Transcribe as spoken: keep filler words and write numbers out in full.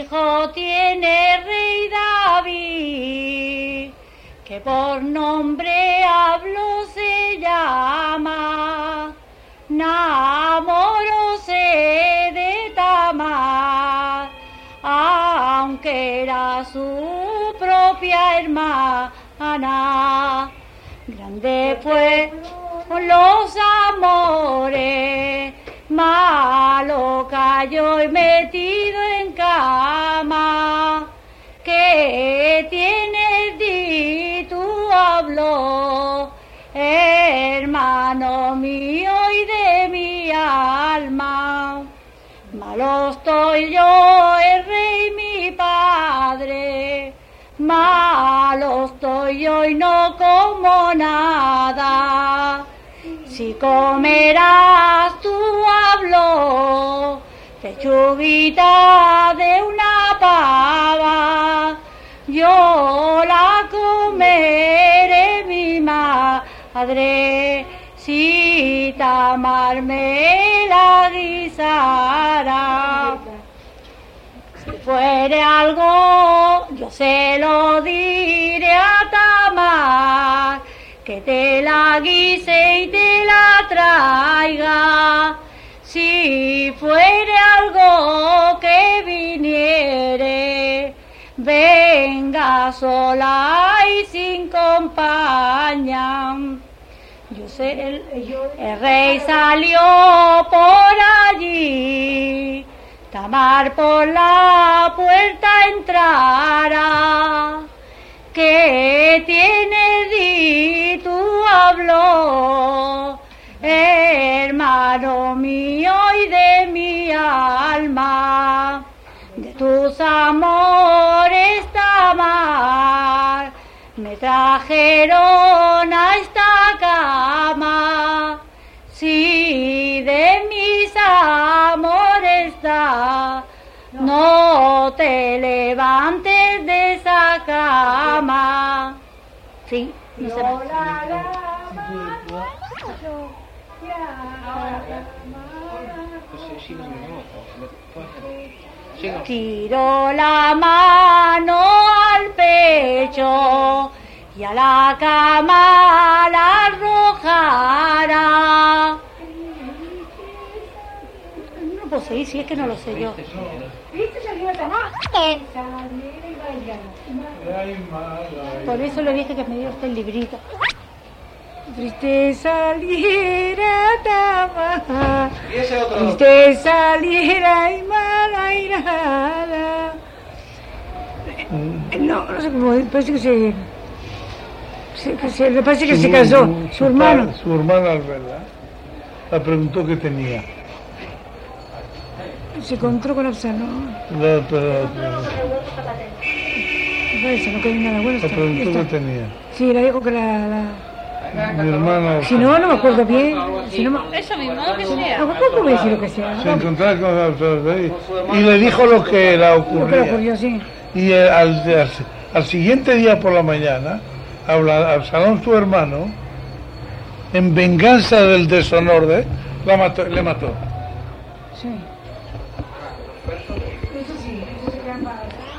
hijo tiene el rey David, que por nombre hablo se llama, Namoróse de Tamar, aunque era su propia hermana. Grande fue los amores, malo cayó y metido en cama. ¿Qué tienes, di tú habló, hermano mío y de mi alma? Malo estoy yo, el rey mi padre, malo estoy yo y no como nada. Si comerás tú hablo, pechuguita de una pava, yo la comeré mi madre, si Tamar me la guisara. Si fuere algo, yo se lo diré a Tamar, que te la guise y te la traiga. Si fuere algo que viniere, venga sola y sin compañía. Yo sé, el, el rey salió por allí, Tamar por la puerta entrara. ¿Qué tienes, di tú habló, hermano mío y de mi alma? De tus amores, Tamar, me trajeron a esta cama. Si de mis amores da, no te levantes de esa cama. Sí, no se va. Tiró la mano al pecho y a la cama la arrojara. No puedo seguir, si es que no lo sé yo. Por eso le dije que me dio usted el librito. Triste saliera Tamar, triste saliera y mala irada. No, no sé cómo, parece que se, se, que se me parece que su, se casó, su, su hermano. Su hermana, ¿verdad? La preguntó qué tenía. Se encontró con Absalón. No, pero... Parece, no quedó nada bueno. La preguntó qué tenía. Sí, le dijo que la... la... Mi hermano... Si no, no me acuerdo bien. Si no me... Eso mismo, lo que sea. ¿Cómo me decir lo que sea? Se encontraba con Absalón y le dijo lo que le ocurría. Lo que le ocurrió, sí. Y al, al, al siguiente día por la mañana, Absalón, su hermano, en venganza del deshonor de, la mató, le mató. Sí.